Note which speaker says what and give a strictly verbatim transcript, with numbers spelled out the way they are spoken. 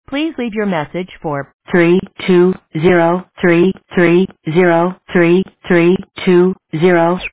Speaker 1: Please leave your message for three two zero three three zero three three two zero.